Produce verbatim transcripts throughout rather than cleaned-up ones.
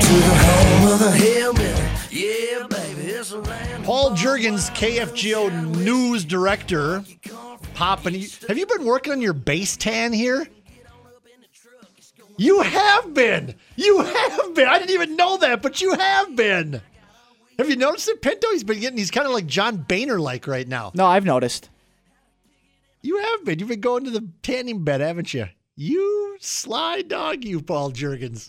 Paul Juergens, K F G O news director, popping. Have you been working on your base tan here? You have been. You have been. I didn't even know that, but you have been. Have you noticed it, Pinto? He's been getting. He's kind of like John Boehner-like right now. No, I've noticed. You have been. You've been going to the tanning bed, haven't you? You sly dog, you, Paul Juergens.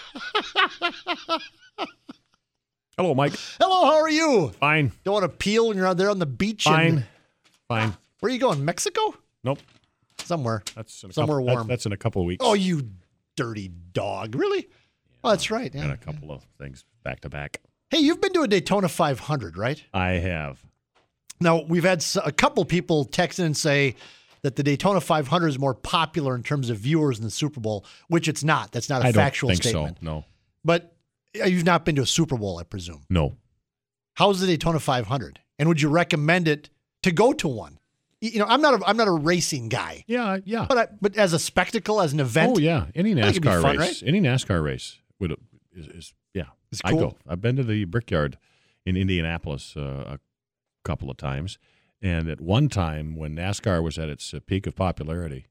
Hello, Mike. Hello, how are you? Fine. Don't want to peel when you're out there on the beach? Fine. And, Fine. where are you going? Mexico? Nope. Somewhere. That's in a Somewhere couple, warm. That's, that's in a couple of weeks. Oh, you dirty dog. Really? Oh, that's right. Yeah. And a couple of things back to back. Hey, you've been to a Daytona five hundred, right? I have. Now, we've had s- a couple people text in and say that the Daytona five hundred is more popular in terms of viewers than the Super Bowl, which it's not. That's not a I don't factual think statement. so. No. But uh, you've not been to a Super Bowl, I presume. No. How's the Daytona five hundred? And would you recommend it to go to one? Y- You know, I'm not a, I'm not a racing guy, Yeah, yeah. but I, but as a spectacle, as an event, Oh, yeah. Any I think it'd be NASCAR fun, race. right? Any NASCAR race would is, is yeah. It's I cool. go. I've been to the Brickyard in Indianapolis uh, a couple of times, and at one time when NASCAR was at its uh, peak of popularity,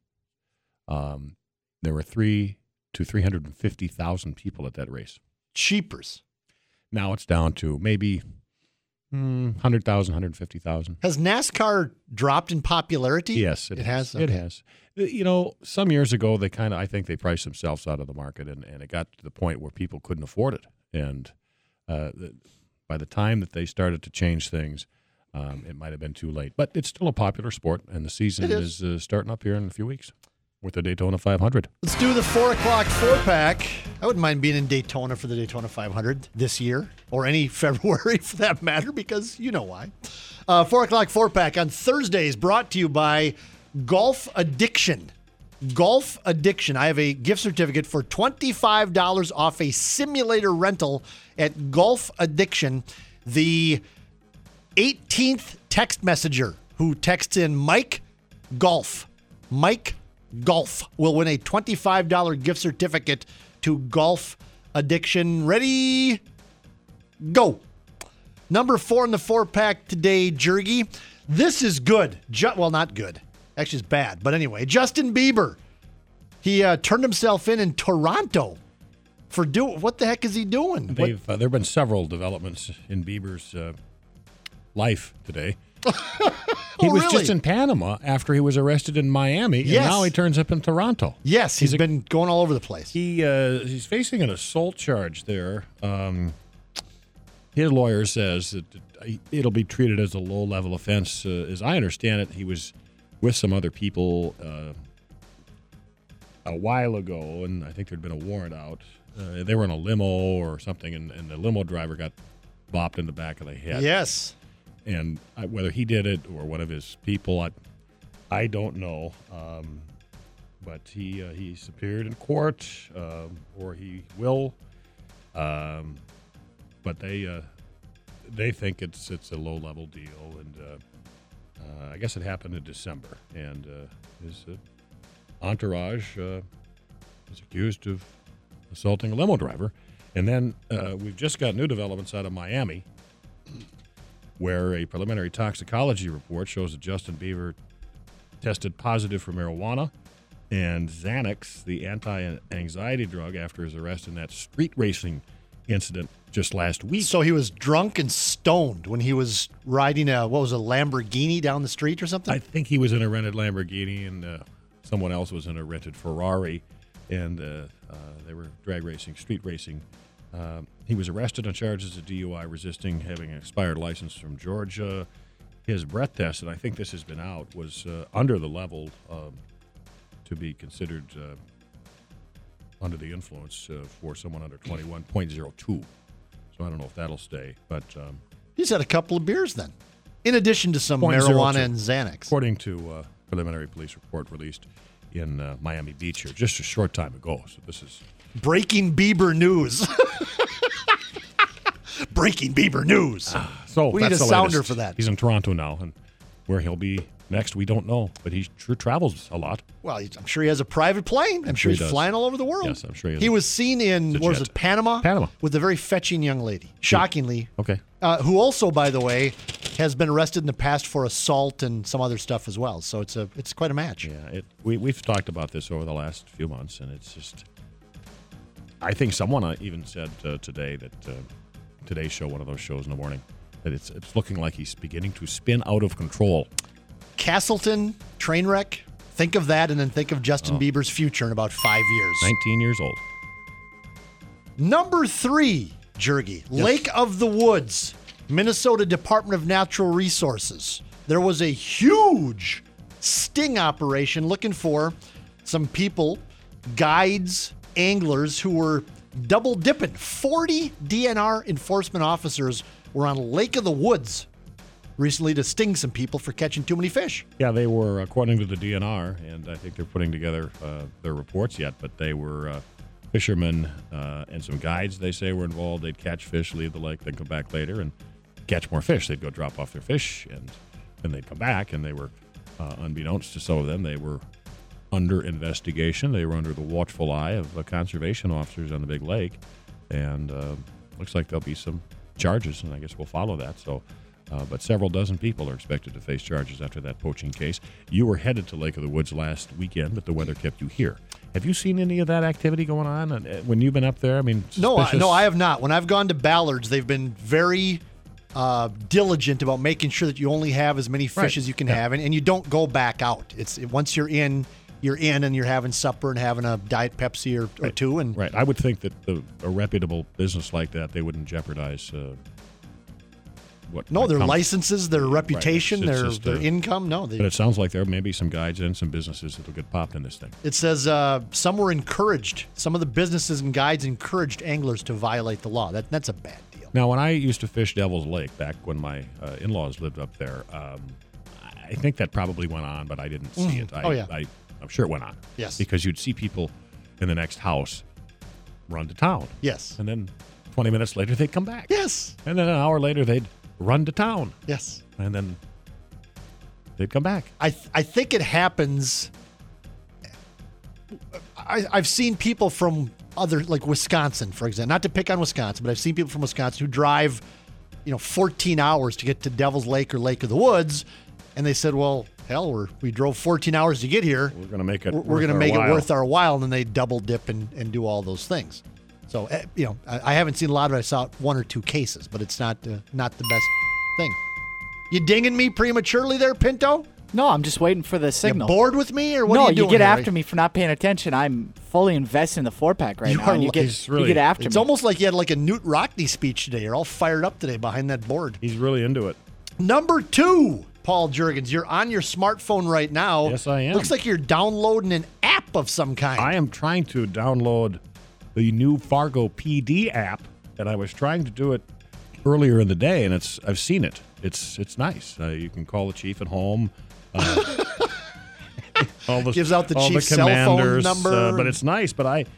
um, there were three to three hundred and fifty thousand people at that race. cheapers. Now it's down to maybe mm, one hundred thousand, one hundred fifty thousand. Has NASCAR dropped in popularity? Yes, it, It has. has? It Okay. has. Uh, You know, some years ago, they kind of, I think they priced themselves out of the market, and, and it got to the point where people couldn't afford it. And uh, the, by the time that they started to change things, um, it might have been too late. But it's still a popular sport, and the season It is. is, uh, starting up here in a few weeks with the Daytona five hundred. Let's do the four o'clock four pack. I wouldn't mind being in Daytona for the Daytona five hundred this year or any February for that matter, because you know why. Uh, four o'clock four pack on Thursdays brought to you by Golf Addiction. Golf Addiction. I have a gift certificate for twenty-five dollars off a simulator rental at Golf Addiction. The eighteenth text messenger who texts in Mike Golf. Mike Golf will win a twenty-five dollars gift certificate to Golf Addiction. Ready? Go. Number four in the four pack today, Jergy. This is good. Ju- well, not good. Actually, it's bad. But anyway, Justin Bieber. He uh, turned himself in in Toronto for doing. What the heck is he doing? What- They've, uh, there have been several developments in Bieber's uh, life today. He Oh, was really? just in Panama after he was arrested in Miami, and Yes. now he turns up in Toronto. Yes, he's He's a- been going all over the place. He uh, he's facing an assault charge there. Um, his lawyer says that it'll be treated as a low-level offense. Uh, as I understand it, he was with some other people uh, a while ago, and I think there'd been a warrant out. Uh, they were in a limo or something, and, and the limo driver got bopped in the back of the head. Yes. And I, whether he did it or one of his people, I, I don't know. Um, but he uh, he's appeared in court, um, or he will. Um, but they uh, they think it's it's a low level deal, and uh, uh, I guess it happened in December. And uh, his uh, entourage uh, is accused of assaulting a limo driver. And then uh, we've just got new developments out of Miami, where a preliminary toxicology report shows that Justin Bieber tested positive for marijuana and Xanax, the anti-anxiety drug, after his arrest in that street racing incident just last week. So he was drunk and stoned when he was riding a, what was a Lamborghini down the street or something? I think he was in a rented Lamborghini, and uh, someone else was in a rented Ferrari, and uh, uh, they were drag racing, street racing. Um, he was arrested on charges of D U I, resisting having an expired license from Georgia. His breath test, and I think this has been out, was uh, under the level um, to be considered uh, under the influence uh, for someone under twenty-one point oh two. So I don't know if that'll stay. But um, He's had a couple of beers then, in addition to some point zero marijuana two. and Xanax. According to uh, preliminary police report released in uh, Miami Beach here just a short time ago. So this is Breaking Bieber news. Breaking Bieber news. so. We need that's a the sounder latest. for that. He's in Toronto now, and where he'll be next, we don't know. But he sure travels a lot. Well, he's- I'm sure he has a private plane. I'm, sure sure he he's does. flying all over the world. Yes, I'm sure he has He a- was seen in, a what was jet. it, Panama? Panama. With a very fetching young lady. Shockingly. Okay. Uh, who also, by the way, has been arrested in the past for assault and some other stuff as well. So it's a it's quite a match. Yeah, it, we, we've talked about this over the last few months, and it's just. I think someone uh, even said uh, today that uh, today's show, one of those shows in the morning, that it's it's looking like he's beginning to spin out of control. Castleton, train wreck. Think of that and then think of Justin Oh. Bieber's future in about five years. nineteen years old. Number three, Jergy, Lake of the Woods, Minnesota Department of Natural Resources. There was a huge sting operation looking for some people, guides, anglers who were double dipping. forty D N R enforcement officers were on Lake of the Woods recently to sting some people for catching too many fish. Yeah, they were, according to the D N R, and I think they're putting together uh, their reports yet, but they were uh, fishermen uh, and some guides, they say, were involved. They'd catch fish, leave the lake, then come back later and catch more fish. They'd go drop off their fish, and then they'd come back, and they were, uh, unbeknownst to some of them, they were under investigation. They were under the watchful eye of uh, conservation officers on the big lake, and uh, looks like there'll be some charges, and I guess we'll follow that. So, uh, but several dozen people are expected to face charges after that poaching case. You were headed to Lake of the Woods last weekend, but the weather kept you here. Have you seen any of that activity going on uh, when you've been up there? I mean, No, I, suspicious- no, I have not. When I've gone to Ballards, they've been very uh, diligent about making sure that you only have as many fish Right. as you can Yeah. have, and, and you don't go back out. It's once you're in, you're in, and you're having supper and having a Diet Pepsi or, or two. And Right. I would think that the, a reputable business like that, they wouldn't jeopardize uh, what. no, might their come- licenses, their reputation, It's- it's their just, their uh, income. No, they, But it sounds like there may be some guides and some businesses that'll get popped in this thing. it says uh, some were encouraged. Some of the businesses and guides encouraged anglers to violate the law. That that's a bad deal. Now, when I used to fish Devil's Lake back when my uh, in-laws lived up there, um, I think that probably went on, but I didn't see it. I, Oh, yeah. I, I'm sure it went on. Yes. Because you'd see people in the next house run to town. Yes. And then twenty minutes later, they'd come back. Yes. And then an hour later, they'd run to town. Yes. And then they'd come back. I th- I think it happens. I, I've seen people from other, like Wisconsin, for example, not to pick on Wisconsin, but I've seen people from Wisconsin who drive, you know, fourteen hours to get to Devil's Lake or Lake of the Woods, and they said, "Well, hell, we're, we drove fourteen hours to get here. We're going to make it We're, we're worth going to our make while." it worth our while," and then they double dip and, and do all those things. So, eh, you know, I, I haven't seen a lot of it. I saw one or two cases, but it's not uh, not the best thing. You dinging me prematurely there, Pinto? No, I'm just waiting for the signal. You bored with me, or what no, are you doing get here? after me for not paying attention. I'm fully invested in the four pack right You now. are And you li- get He's really- you get after It's me. almost like you had like a Newt Rockney speech today. You're all fired up today behind that board. He's really into it. Number two, Paul Jurgens. You're on your smartphone right now. Yes, I am. Looks like you're downloading an app of some kind. I am trying to download the new Fargo P D app, and I was trying to do it earlier in the day, and it's I've seen it. It's it's nice. Uh, you can call the chief at home. Uh, all the, Gives out the all chief's cell phone commanders, number. uh, but it's nice. But I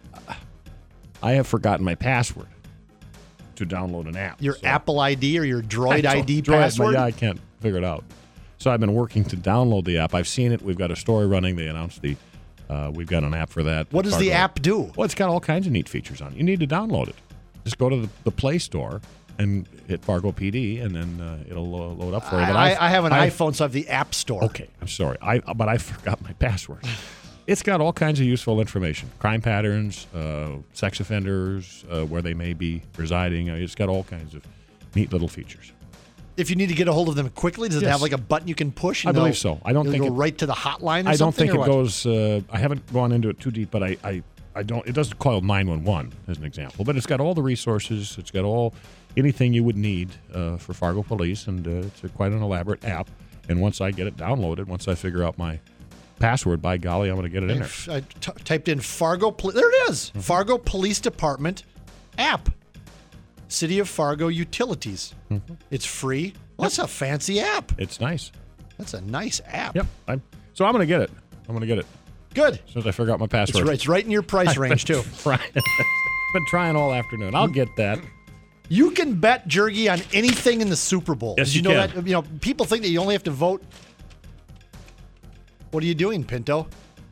I have forgotten my password to download an app. your so- Apple I D or your Droid I I D don't- Droid, password. Yeah, I can't figure it out. So I've been working to download the app. I've seen it. We've got a story running. They announced the. Uh, we've got an app for that. What does the Fargo. app do? Well, it's got all kinds of neat features on it. You need to download it. Just go to the, the Play Store and hit Fargo P D, and then uh, it'll uh, load up for you. But I, I've- I have an I've- iPhone, so I have the App Store. Okay, I'm sorry. I but I forgot my password. It's got all kinds of useful information: crime patterns, uh, sex offenders, uh, where they may be residing. Uh, It's got all kinds of neat little features. If you need to get a hold of them quickly, does it Yes. have like a button you can push? And I believe they'll- so. I don't they'll think go it- right to the hotline. Or I don't something, think or it what? goes. Uh, I haven't gone into it too deep, but I, I, I don't. It doesn't call nine one one as an example, but it's got all the resources. It's got all anything you would need uh, for Fargo Police, and uh, it's a, quite an elaborate app. And once I get it downloaded, once I figure out my password, by golly, I'm going to get it in there. I t- typed in Fargo. Poli- there it is. Mm-hmm. Fargo Police Department app. City of Fargo Utilities. Mm-hmm. It's free. Well, that's a fancy app. It's nice. That's a nice app. Yep. I'm, so I'm going to get it. I'm going to get it Good. as soon as I figure out my It's password. right, it's right in your price range, too. Trying, been trying all afternoon. I'll get that. You can bet, Jergy, on anything in the Super Bowl. Yes, Did you know can. that? You know, people think that you only have to vote What are you doing, Pinto?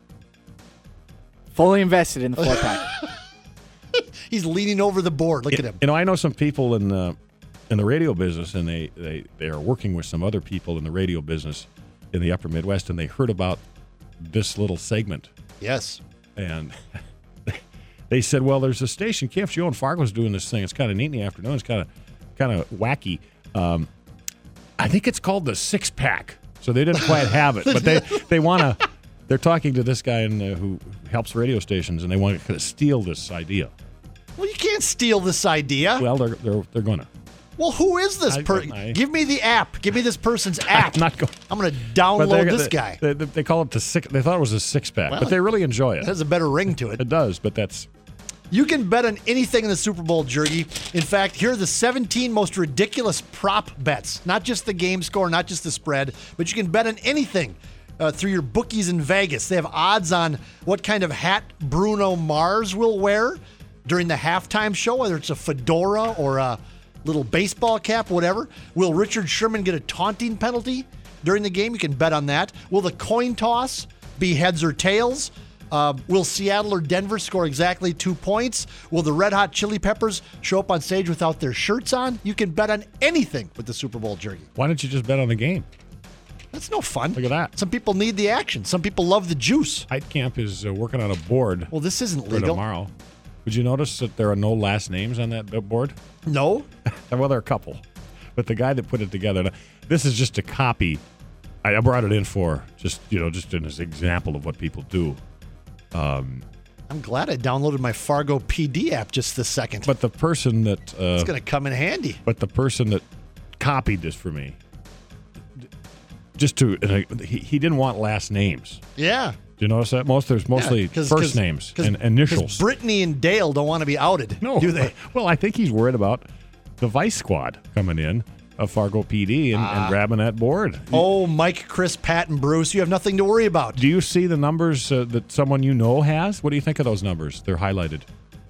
Fully invested in the four pack. He's leaning over the board. Look at him. You know, I know some people in the in the radio business, and they, they, they are working with some other people in the radio business in the upper Midwest, and they heard about this little segment. Yes. And they said, well, there's a station, K F G O in Fargo's doing this thing. It's kind of neat in the afternoon. It's kind of kind of wacky. Um, I think it's called the Six Pack. So they didn't quite have it, but they, they want to. They're talking to this guy in, uh, who helps radio stations, and they want to kind of steal this idea. Well, you can't steal this idea. Well, they're they're they're going to. Well, who is this I- person? I- Give me the app. Give me this person's app. I'm not going. I'm going to But download they're- this they, guy. They, they call it the six. They thought it was a six pack, Well, but they really enjoy It it. has a better ring to it. It does, but that's You can bet on anything in the Super Bowl, Jergy. In fact, here are the seventeen most ridiculous prop bets. Not just the game score, not just the spread, but you can bet on anything uh, through your bookies in Vegas. They have odds on what kind of hat Bruno Mars will wear during the halftime show, whether it's a fedora or a little baseball cap, whatever. Will Richard Sherman get a taunting penalty during the game? You can bet on that. Will the coin toss be heads or tails? Uh, will Seattle or Denver score exactly two points? Will the Red Hot Chili Peppers show up on stage without their shirts on? You can bet on anything with the Super Bowl Jergy. why don't you just bet on the game? That's no fun. Look at that. Some people need the action. Some people love the juice. Heitkamp is uh, working on a board Well, this isn't for legal. tomorrow. Would you notice that there are no last names on that board? No. Well, there are a couple, but the guy that put it together. This is just a copy. I I brought it in for just you know just an example of what people do. I'm glad I downloaded my Fargo P D app just this second. But the person that uh, it's going to come in handy. but the person that copied this for me, just to and I- he, he didn't want last names. Yeah. Do you notice that? Most there's mostly Yeah, 'cause- first 'cause- names 'cause- and initials. 'cause Brittany and Dale don't want to be outed, no, do they? Well, I think he's worried about the Vice Squad coming in of Fargo P D and, and grabbing that board. Oh, Mike, Chris, Pat, and Bruce, you have nothing to worry about. Do you see the numbers uh, that someone you know has? What do you think of those numbers? They're highlighted.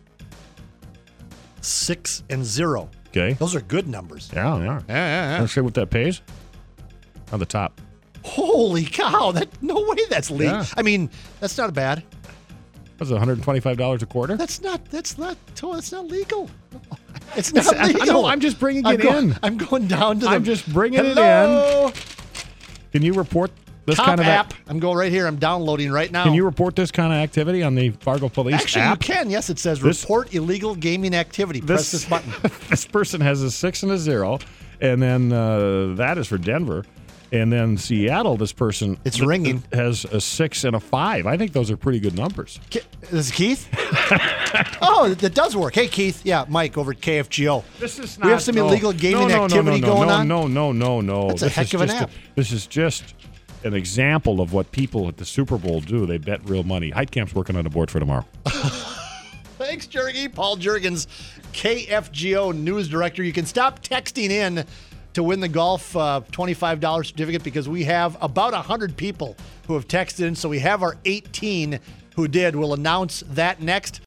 Six and zero. Okay. Those are good numbers. Yeah, yeah. Yeah, yeah, yeah. Let's see what that pays. On the top. Holy cow! That no way that's legal. Yeah. I mean, that's not bad. What's it, one hundred twenty-five dollars a quarter? That's not. That's not. That's not legal. It's not I- I legal. know, I'm just bringing I'm it go- in. I'm going down to the. I'm just bringing it Hello? Can you report this Top kind of app. I'm going right here. I'm downloading right now. Can you report this kind of activity on the Fargo Police Actually, app? you can. Yes, it says This- report illegal gaming activity. Press This- this button. This person has a six and a zero, and then uh, that is for Denver. And then Seattle, this person It's th- ringing. has a six and a five. I think those are pretty good numbers. Ke- This is Keith. Oh, that does work. Hey, Keith. Yeah, Mike over at K F G O. This is We have some illegal gaming no, no, activity no, no, going no, on. No, no, no, no. That's a This heck is of an just app. this is just an example of what people at the Super Bowl do. They bet real money. Heitkamp's working on a board for tomorrow. Thanks, Jergy. Paul Jurgens, K F G O News Director. You can stop texting in to win the golf uh, twenty-five dollars certificate because we have about one hundred people who have texted in. So we have our eighteen who did. We'll announce that next.